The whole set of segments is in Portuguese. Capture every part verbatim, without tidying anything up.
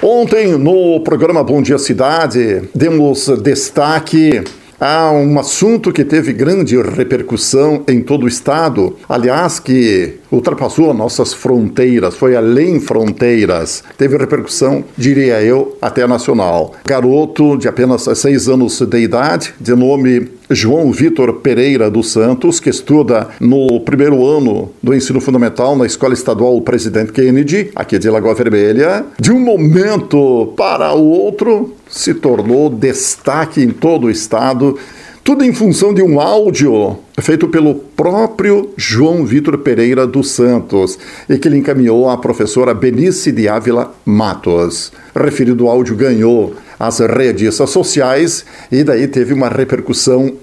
Ontem, no programa Bom Dia Cidade, demos destaque a um assunto que teve grande repercussão em todo o estado, aliás, que ultrapassou nossas fronteiras, foi além fronteiras, teve repercussão, diria eu, até nacional. Garoto de apenas seis anos de idade, de nome João Vitor Pereira dos Santos, que estuda no primeiro ano do ensino fundamental na Escola Estadual Presidente Kennedy, aqui de Lagoa Vermelha, de um momento para o outro, se tornou destaque em todo o estado, tudo em função de um áudio feito pelo próprio João Vitor Pereira dos Santos e que ele encaminhou à professora Benice de Ávila Matos. Referido áudio ganhou as redes sociais e daí teve uma repercussão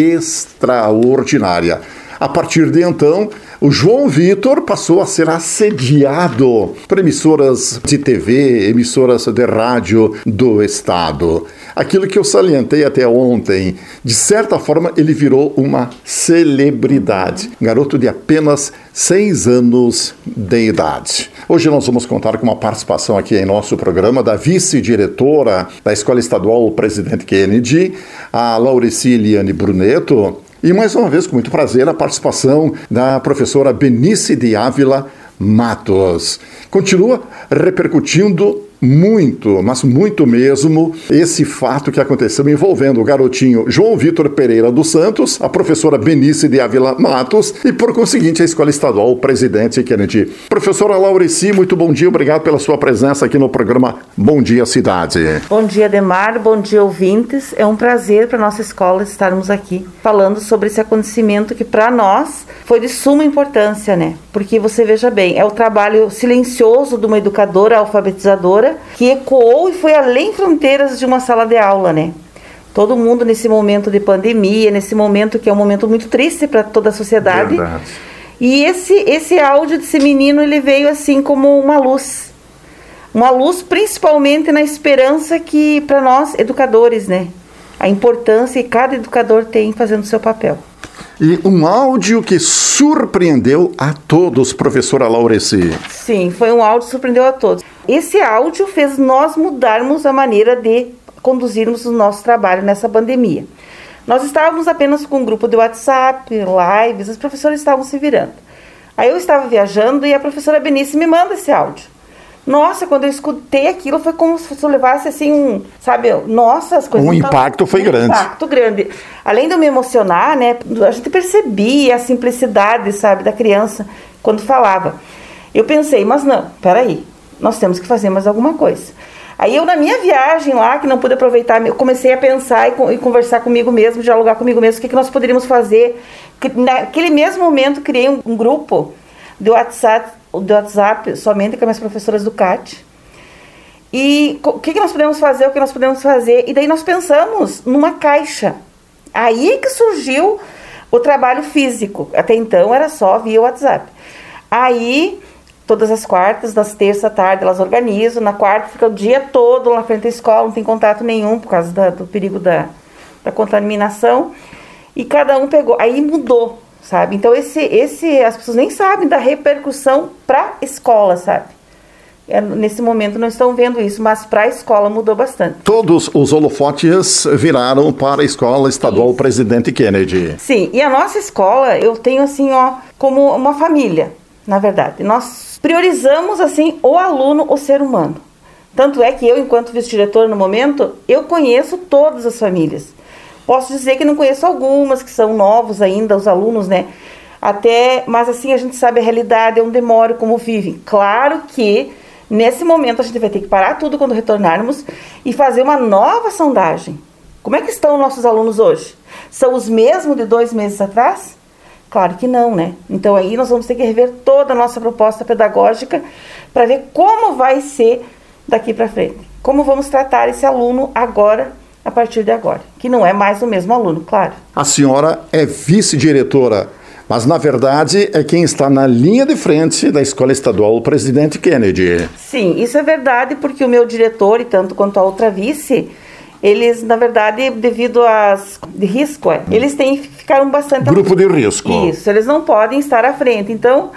extraordinária. A partir de então, o João Vitor passou a ser assediado por emissoras de T V, emissoras de rádio do estado. Aquilo que eu salientei até ontem, de certa forma ele virou uma celebridade. Garoto de apenas seis anos de idade. Hoje nós vamos contar com uma participação aqui em nosso programa da vice-diretora da Escola Estadual Presidente Kennedy, a Lauriciliane Bruneto, e mais uma vez, com muito prazer, a participação da professora Benice de Ávila Matos. Continua repercutindo muito, mas muito mesmo, esse fato que aconteceu envolvendo o garotinho João Vitor Pereira dos Santos, a professora Benice de Ávila Matos e, por conseguinte, a Escola Estadual Presidente Kennedy. Professora Laurici, muito bom dia, obrigado pela sua presença aqui no programa Bom Dia Cidade. Bom dia, Ademar, bom dia, ouvintes. É um prazer para a nossa escola estarmos aqui falando sobre esse acontecimento que, para nós, foi de suma importância, né? Porque você veja bem, é o trabalho silencioso de uma educadora alfabetizadora que ecoou e foi além fronteiras de uma sala de aula, né? Todo mundo nesse momento de pandemia, nesse momento que é um momento muito triste para toda a sociedade. Verdade. E esse, esse áudio desse menino, ele veio assim como uma luz. Uma luz principalmente na esperança que, para nós, educadores, né? A importância que cada educador tem fazendo o seu papel. E um áudio que surpreendeu a todos, professora Laurici. Sim, foi um áudio que surpreendeu a todos. Esse áudio fez nós mudarmos a maneira de conduzirmos o nosso trabalho nessa pandemia. Nós estávamos apenas com um grupo de WhatsApp, lives, os professores estavam se virando. Aí eu estava viajando e a professora Benice me manda esse áudio. Nossa, quando eu escutei aquilo, foi como se eu levasse assim um, sabe, nossa, as coisas... Um impacto foi grande. Um impacto grande. Além de eu me emocionar, né, a gente percebia a simplicidade, sabe, da criança quando falava. Eu pensei, mas não, peraí, nós temos que fazer mais alguma coisa. Aí eu, na minha viagem lá, que não pude aproveitar, eu comecei a pensar e, e conversar comigo mesmo, dialogar comigo mesmo, o que, que nós poderíamos fazer. Naquele mesmo momento, criei um, um grupo de WhatsApp, do WhatsApp somente com as minhas professoras do C A T. E o que, que nós podemos fazer, o que nós podemos fazer. E daí nós pensamos numa caixa. Aí que surgiu o trabalho físico. Até então era só via WhatsApp. Aí, todas as quartas, das terças à tarde, elas organizam. Na quarta fica o dia todo lá na frente da escola, não tem contato nenhum por causa da, do perigo da, da contaminação. E cada um pegou. Aí mudou. Sabe? Então, esse, esse, as pessoas nem sabem da repercussão para a escola, sabe? É, nesse momento não estão vendo isso, mas para a escola mudou bastante. Todos os holofotes viraram para a Escola Estadual isso. Presidente Kennedy. Sim, e a nossa escola, eu tenho assim, ó, como uma família, na verdade. Nós priorizamos, assim, o aluno, o ser humano. Tanto é que eu, enquanto vice-diretor no momento, eu conheço todas as famílias. Posso dizer que não conheço algumas, que são novos ainda, os alunos, né? Até, mas assim, a gente sabe a realidade, onde moram, como vivem. Claro que, nesse momento, a gente vai ter que parar tudo quando retornarmos e fazer uma nova sondagem. Como é que estão nossos alunos hoje? São os mesmos de dois meses atrás? Claro que não, né? Então, aí nós vamos ter que rever toda a nossa proposta pedagógica para ver como vai ser daqui para frente. Como vamos tratar esse aluno agora, a partir de agora, que não é mais o mesmo aluno, claro. A senhora é vice-diretora, mas na verdade é quem está na linha de frente da Escola Estadual Presidente Kennedy. Sim, isso é verdade, porque o meu diretor, e tanto quanto a outra vice, eles, na verdade, devido às de risco, é, eles têm, ficaram bastante... Grupo de risco. Isso, eles não podem estar à frente, então...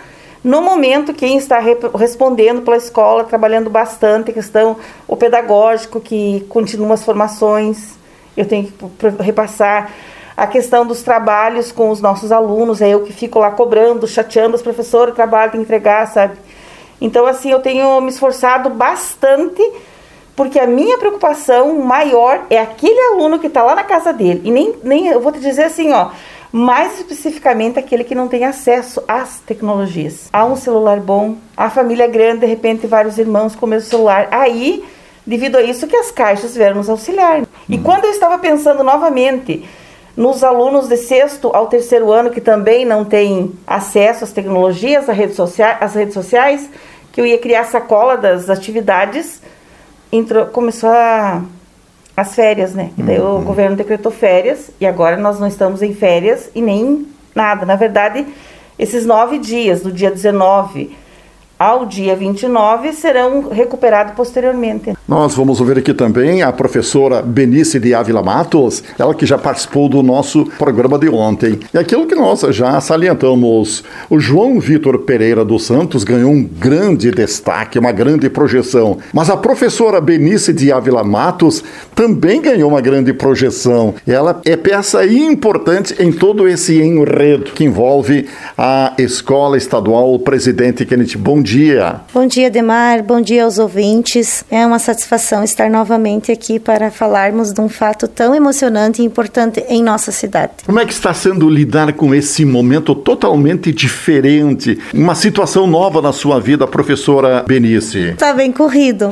No momento, quem está rep- respondendo pela escola, trabalhando bastante a questão, o pedagógico, que continua as formações, eu tenho que p- repassar a questão dos trabalhos com os nossos alunos, é eu que fico lá cobrando, chateando os professores, o trabalho tem que entregar, sabe? Então, assim, eu tenho me esforçado bastante, porque a minha preocupação maior é aquele aluno que está lá na casa dele. E nem, nem, eu vou te dizer assim, ó, mais especificamente aquele que não tem acesso às tecnologias. Há um celular bom, a família grande, de repente, vários irmãos com o mesmo celular. Aí, devido a isso, que as caixas vieram nos auxiliar. E quando eu estava pensando novamente nos alunos de sexto ao terceiro ano, que também não têm acesso às tecnologias, às redes sociais, às redes sociais, que eu ia criar a sacola das atividades, entrou, começou a, as férias, né? E daí uhum. o governo decretou férias, e agora nós não estamos em férias e nem nada. Na verdade, esses nove dias, do dia dezenove ao dia vinte e nove, serão recuperados posteriormente. Nós vamos ouvir aqui também a professora Benice de Ávila Matos, ela que já participou do nosso programa de ontem. E aquilo que nós já salientamos, o João Vitor Pereira dos Santos ganhou um grande destaque, uma grande projeção. Mas a professora Benice de Ávila Matos também ganhou uma grande projeção. Ela é peça importante em todo esse enredo que envolve a Escola Estadual Presidente Kennedy. Bom dia. Bom dia, Demar. Bom dia aos ouvintes. É uma satisfação estar novamente aqui para falarmos de um fato tão emocionante e importante em nossa cidade. Como é que está sendo lidar com esse momento totalmente diferente? Uma situação nova na sua vida, professora Benice? Está bem corrido.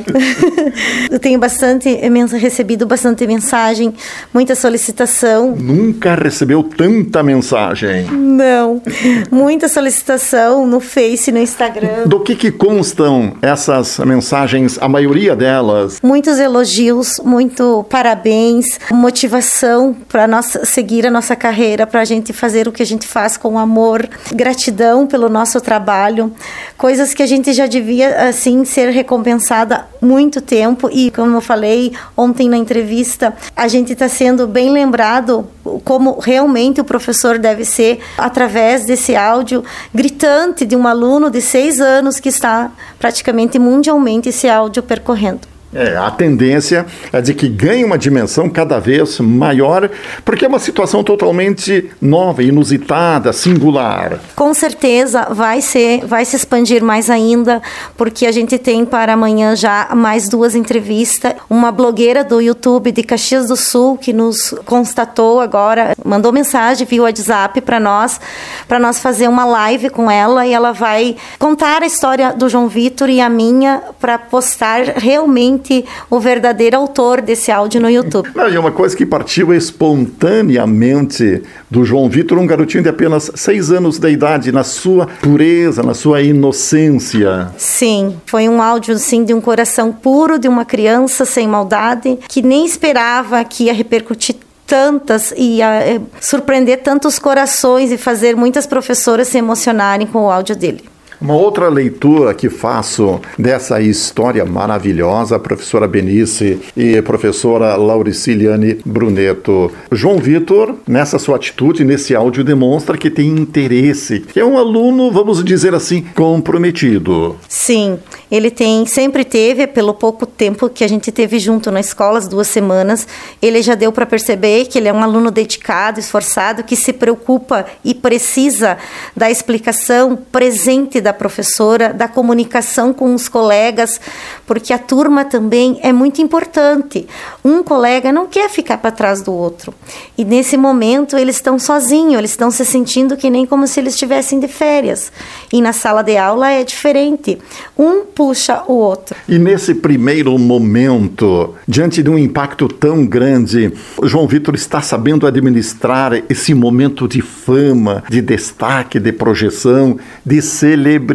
Eu tenho bastante, recebido bastante mensagem, muita solicitação. Nunca recebeu tanta mensagem? Não. Muita solicitação no Face, no Instagram. Do que que constam essas mensagens, a maioria delas? Muitos elogios, muito parabéns, motivação para nós seguir a nossa carreira, para a gente fazer o que a gente faz com amor, gratidão pelo nosso trabalho, coisas que a gente já devia, assim, ser recompensada há muito tempo e, como eu falei ontem na entrevista, a gente está sendo bem lembrado como realmente o professor deve ser através desse áudio gritante de um aluno de seis anos que está praticamente mundialmente esse áudio percorrendo. É, a tendência é de que ganhe uma dimensão cada vez maior, porque é uma situação totalmente nova, inusitada, singular. Com certeza vai ser, vai se expandir mais ainda, porque a gente tem para amanhã já mais duas entrevistas. Uma blogueira do YouTube de Caxias do Sul, que nos constatou agora, mandou mensagem via WhatsApp para nós, para nós fazer uma live com ela, e ela vai contar a história do João Vitor e a minha, para postar realmente o verdadeiro autor desse áudio no YouTube. Não, e uma coisa que partiu espontaneamente do João Vitor, um garotinho de apenas seis anos de idade, na sua pureza, na sua inocência. Sim, foi um áudio assim, de um coração puro, de uma criança sem maldade, que nem esperava que ia repercutir tantas e ia surpreender tantos corações e fazer muitas professoras se emocionarem com o áudio dele. Uma outra leitura que faço dessa história maravilhosa, professora Benice e professora Lauriciliane Bruneto. João Vitor, nessa sua atitude, nesse áudio, demonstra que tem interesse, que é um aluno, vamos dizer assim, comprometido. Sim, ele tem, sempre teve, pelo pouco tempo que a gente teve junto na escola, as duas semanas, ele já deu para perceber que ele é um aluno dedicado, esforçado, que se preocupa e precisa da explicação presente da professora, da comunicação com os colegas, porque a turma também é muito importante. Um colega não quer ficar para trás do outro. E nesse momento eles estão sozinhos, eles estão se sentindo que nem como se eles estivessem de férias. E na sala de aula é diferente. Um puxa o outro. E nesse primeiro momento, diante de um impacto tão grande, o João Vitor está sabendo administrar esse momento de fama, de destaque, de projeção, de celebridade.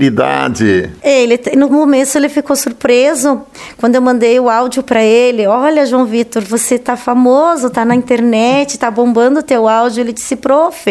Ele, no começo ele ficou surpreso quando eu mandei o áudio para ele. Olha, João Vitor, você tá famoso, tá na internet, tá bombando o teu áudio. Ele disse, prof,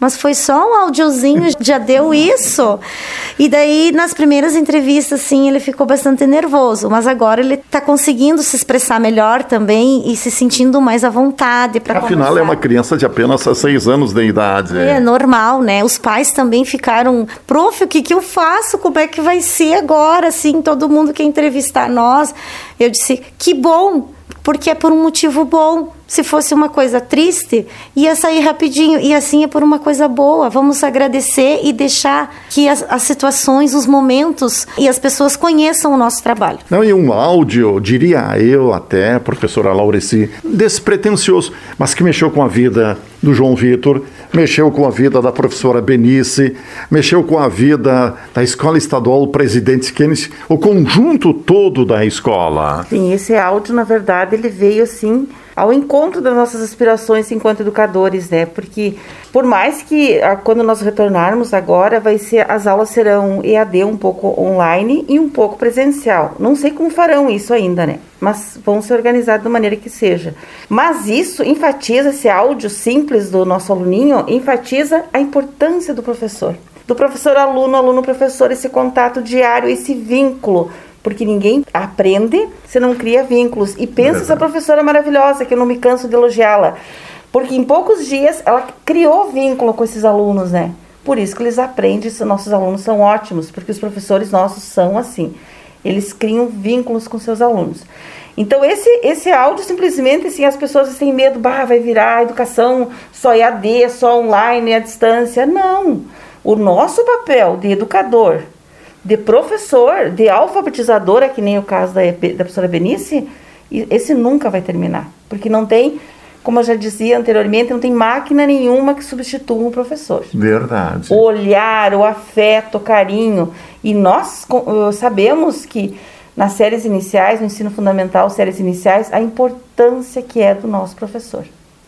mas foi só um áudiozinho, já deu isso. E daí, nas primeiras entrevistas, sim, ele ficou bastante nervoso, mas agora ele está conseguindo se expressar melhor também e se sentindo mais à vontade para conversar. Afinal, é uma criança de apenas seis anos de idade. É normal, né? Os pais também ficaram, prof, o que que eu faço? Como é que vai ser agora? Assim, todo mundo quer entrevistar nós. Eu disse, que bom, porque é por um motivo bom. Se fosse uma coisa triste, ia sair rapidinho. E assim é por uma coisa boa. Vamos agradecer e deixar que as, as situações, os momentos e as pessoas conheçam o nosso trabalho. Não, e um áudio, diria eu até, professora Laureci, despretensioso, mas que mexeu com a vida do João Vitor, mexeu com a vida da professora Benice, mexeu com a vida da Escola Estadual Presidente Kennedy, o conjunto todo da escola. Sim, esse áudio, na verdade, ele veio assim ao encontro das nossas aspirações enquanto educadores, né? Porque por mais que quando nós retornarmos agora, vai ser, as aulas serão E A D um pouco online e um pouco presencial. Não sei como farão isso ainda, né? Mas vão se organizar da maneira que seja. Mas isso enfatiza, esse áudio simples do nosso aluninho, enfatiza a importância do professor. Do professor-aluno, aluno-professor, esse contato diário, esse vínculo. Porque ninguém aprende se não cria vínculos. E pensa essa professora maravilhosa, que eu não me canso de elogiá-la. Porque em poucos dias ela criou vínculo com esses alunos, né? Por isso que eles aprendem, nossos alunos são ótimos, porque os professores nossos são assim. Eles criam vínculos com seus alunos. Então esse, esse áudio simplesmente, assim, as pessoas têm medo, bah, vai virar educação só E A D, só online, à distância. Não. O nosso papel de educador, de professor, de alfabetizadora, que nem o caso da, da professora Benice, esse nunca vai terminar. Porque não tem, como eu já dizia anteriormente, não tem máquina nenhuma que substitua um professor. Verdade. O olhar, o afeto, o carinho. E nós sabemos que nas séries iniciais, no ensino fundamental, séries iniciais, a importância que é do nosso professor.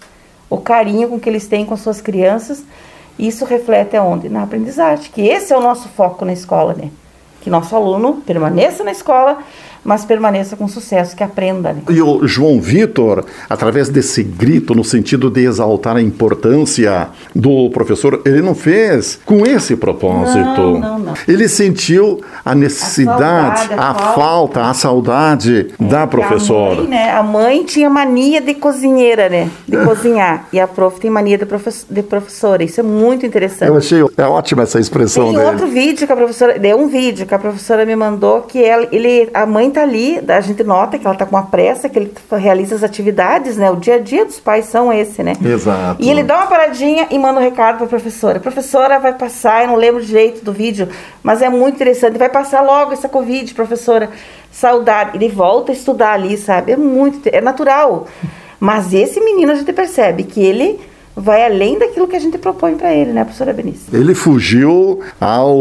O carinho com que eles têm com suas crianças, isso reflete aonde? Na aprendizagem, que esse é o nosso foco na escola, né? Que nosso aluno permaneça na escola, mas permaneça com sucesso, que aprenda. Né? E o João Vitor, através desse grito, no sentido de exaltar a importância do professor, ele não fez com esse propósito. Não, não, não. Ele sentiu a necessidade, a, saudade, a, a falta, falta, a saudade é, da professora. A mãe, né? A mãe tinha mania de cozinheira, né? De cozinhar. E a prof tem mania de, profe de professora. Isso é muito interessante. Eu achei é ótima essa expressão tem dele. Tem outro vídeo que a professora... Deu um vídeo que a professora me mandou, que ela, ele, a mãe tá ali, a gente nota que ela tá com uma pressa, que ele realiza as atividades, né? O dia a dia dos pais são esse, né? Exato. E ele dá uma paradinha e manda um recado pra professora. A professora vai passar, eu não lembro direito do vídeo, mas é muito interessante. Vai passar logo essa Covid, professora. Saudade. Ele volta a estudar ali, sabe? É muito, é natural. Mas esse menino, a gente percebe que ele vai além daquilo que a gente propõe para ele, né, professora Benice? Ele fugiu ao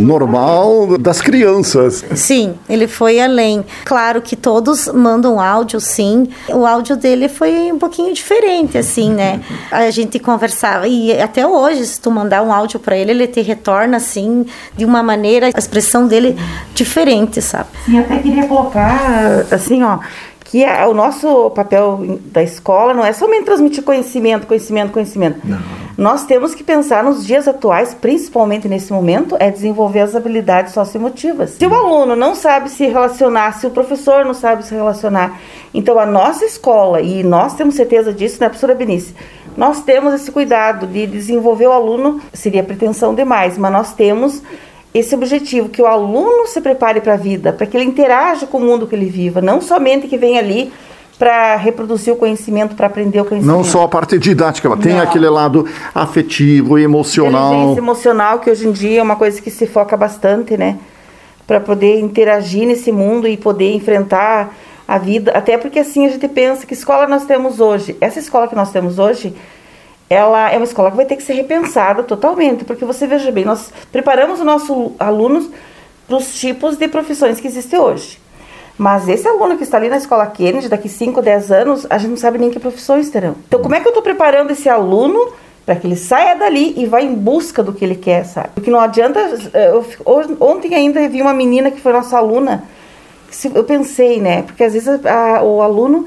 normal das crianças. Sim, ele foi além. Claro que todos mandam áudio, sim. O áudio dele foi um pouquinho diferente, assim, né? A gente conversava, e até hoje, se tu mandar um áudio para ele, ele te retorna, assim, de uma maneira, a expressão dele diferente, sabe? Sim, até queria colocar, assim, ó, que o nosso papel da escola não é somente transmitir conhecimento, conhecimento, conhecimento. Não. Nós temos que pensar nos dias atuais, principalmente nesse momento, é desenvolver as habilidades socioemotivas. Se o aluno não sabe se relacionar, se o professor não sabe se relacionar, então a nossa escola, e nós temos certeza disso, né, professora Benice? Nós temos esse cuidado de desenvolver o aluno, seria pretensão demais, mas nós temos esse objetivo, que o aluno se prepare para a vida, para que ele interaja com o mundo que ele viva, não somente que venha ali para reproduzir o conhecimento, para aprender o conhecimento. Não só a parte didática, mas tem não. aquele lado afetivo, emocional. Inteligência emocional, que hoje em dia é uma coisa que se foca bastante, né? Para poder interagir nesse mundo e poder enfrentar a vida. Até porque assim a gente pensa, que escola nós temos hoje? Essa escola que nós temos hoje, ela é uma escola que vai ter que ser repensada totalmente, porque você veja bem, nós preparamos os nossos alunos para os tipos de profissões que existem hoje. Mas esse aluno que está ali na escola Kennedy, daqui cinco, dez anos, a gente não sabe nem que profissões terão. Então, como é que eu estou preparando esse aluno para que ele saia dali e vá em busca do que ele quer, sabe? Porque não adianta... Eu, ontem ainda vi uma menina que foi nossa aluna, eu pensei, né? Porque às vezes a, o aluno...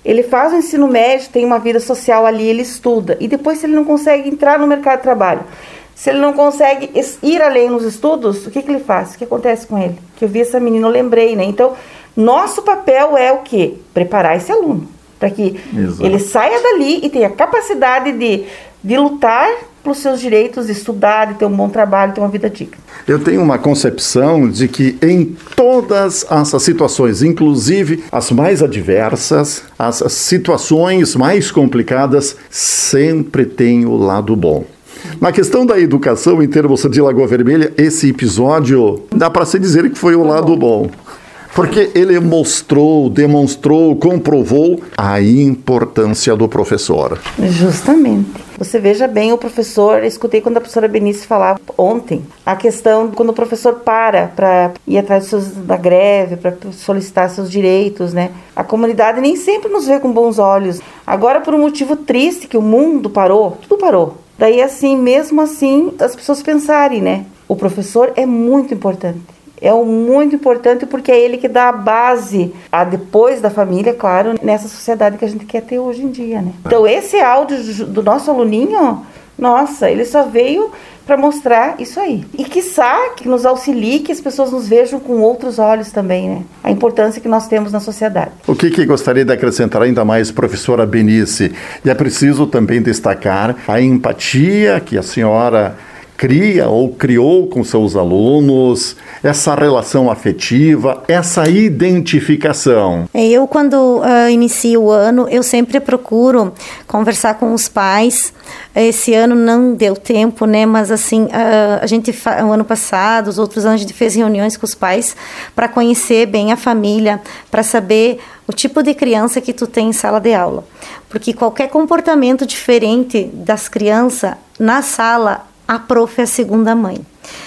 Ele faz o ensino médio, tem uma vida social ali, ele estuda. E depois, se ele não consegue entrar no mercado de trabalho, se ele não consegue ir além nos estudos, o que, que ele faz? O que acontece com ele? Que eu vi essa menina, eu lembrei, né? Então, nosso papel é o quê? Preparar esse aluno, para que Exato. Ele saia dali e tenha capacidade de, de lutar pelos seus direitos, de estudar, de ter um bom trabalho, de ter uma vida digna. Eu tenho uma concepção de que em todas as situações, inclusive as mais adversas, as situações mais complicadas, sempre tem o lado bom. Na questão da educação, em termos de Lagoa Vermelha, esse episódio dá para se dizer que foi o lado bom. Porque ele mostrou, demonstrou, comprovou a importância do professor. Justamente. Você veja bem o professor, eu escutei quando a professora Benice falava ontem, a questão quando o professor para para ir atrás seus, da greve, para solicitar seus direitos, né? A comunidade nem sempre nos vê com bons olhos. Agora, por um motivo triste, que o mundo parou, tudo parou. Daí, assim, mesmo assim, as pessoas pensarem, né? O professor é muito importante. É muito importante porque é ele que dá a base, a depois da família, claro, nessa sociedade que a gente quer ter hoje em dia, né? Então, esse áudio do nosso aluninho, nossa, ele só veio para mostrar isso aí. E quiçá que nos auxilie, que as pessoas nos vejam com outros olhos também, né? A importância que nós temos na sociedade. O que, que gostaria de acrescentar ainda mais, professora Benice? E é preciso também destacar a empatia que a senhora cria ou criou com seus alunos, essa relação afetiva, essa identificação. Eu, quando uh, inicio o ano, eu sempre procuro conversar com os pais. Esse ano não deu tempo, né? Mas assim, uh, a gente fa- o ano passado, os outros anos, a gente fez reuniões com os pais para conhecer bem a família, para saber o tipo de criança que tu tem em sala de aula. Porque qualquer comportamento diferente das crianças na sala, a prof é a segunda mãe.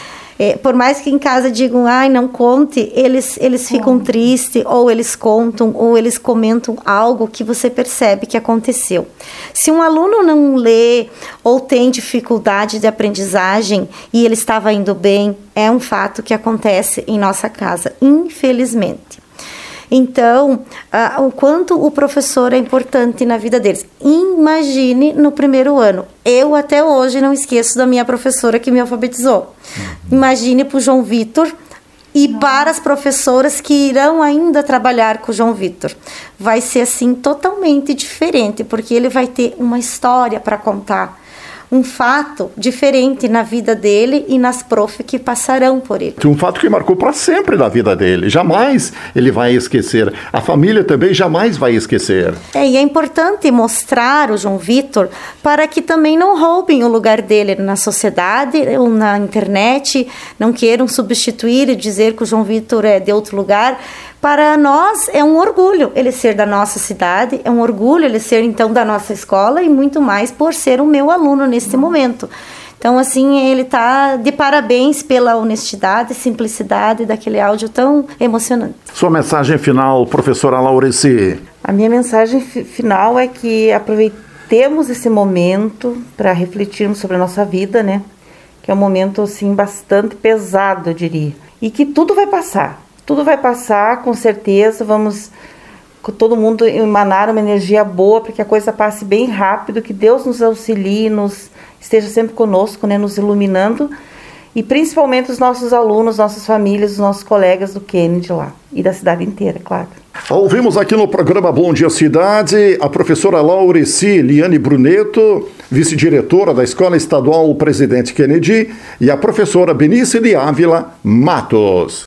É, por mais que em casa digam, ai, não conte, eles, eles ficam tristes, ou eles contam, ou eles comentam algo que você percebe que aconteceu. Se um aluno não lê ou tem dificuldade de aprendizagem e ele estava indo bem, é um fato que acontece em nossa casa, infelizmente. Então, uh, o quanto o professor é importante na vida deles. Imagine no primeiro ano. Eu até hoje não esqueço da minha professora que me alfabetizou. Uhum. Imagine para o João Vitor e uhum. para as professoras que irão ainda trabalhar com o João Vitor. Vai ser assim totalmente diferente, porque ele vai ter uma história para contar. Um fato diferente na vida dele e nas profs que passarão por ele. Um fato que marcou para sempre na vida dele. Jamais ele vai esquecer. A família também jamais vai esquecer. É, e é importante mostrar o João Vitor para que também não roubem o lugar dele na sociedade ou na internet, não queiram substituir e dizer que o João Vitor é de outro lugar. Para nós é um orgulho ele ser da nossa cidade, é um orgulho ele ser então da nossa escola e muito mais por ser o meu aluno neste momento. Então, assim, ele está de parabéns pela honestidade e simplicidade daquele áudio tão emocionante. Sua mensagem final, professora Laureci. A minha mensagem f- final é que aproveitemos esse momento para refletirmos sobre a nossa vida, né? Que é um momento, assim, bastante pesado, eu diria. E que tudo vai passar. Tudo vai passar, com certeza, vamos todo mundo emanar uma energia boa para que a coisa passe bem rápido, que Deus nos auxilie, nos esteja sempre conosco, né, nos iluminando, e principalmente os nossos alunos, nossas famílias, os nossos colegas do Kennedy lá, e da cidade inteira, claro. Ouvimos aqui no programa Bom Dia Cidade a professora Laureci Liane Bruneto, vice-diretora da Escola Estadual Presidente Kennedy, e a professora Benice de Ávila Matos.